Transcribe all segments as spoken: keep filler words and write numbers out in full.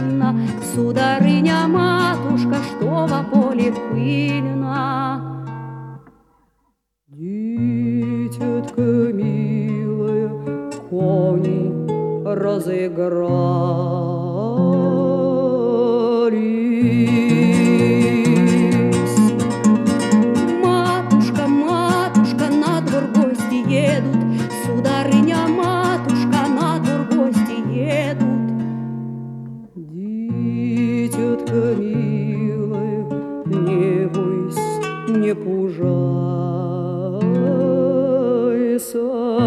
пыльно, сударыня-матушка, что во поле пыльно. Дитятко милое, кони разыгрались. Матушка, матушка, на двор гости едут, сударыня-матушка, на двор гости едут. Дитятко милое, не бойся, не пужайся.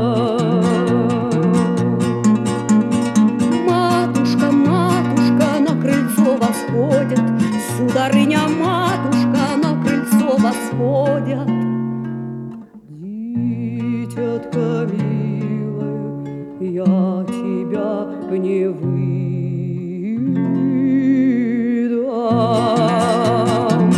Матушка, матушка, на крыльцо восходят, сударыня-матушка, на крыльцо восходят. Дитятко милое, я тебя не выдам.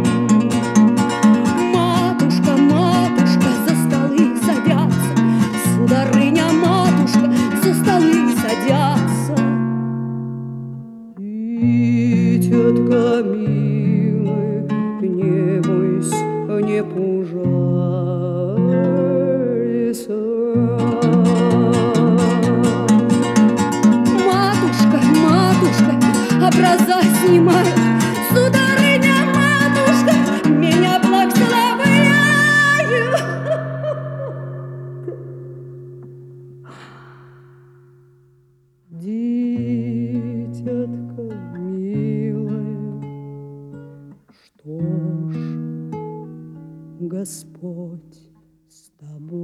Матушка, матушка, за столы садятся, сударыня-матушка, за столы садятся. Дитятко милое, не бойся, не пужайся. Матушка, матушка, образа снимают, сударыня-матушка, меня благословляют. Дитятко милое, что ж, Господь с тобой.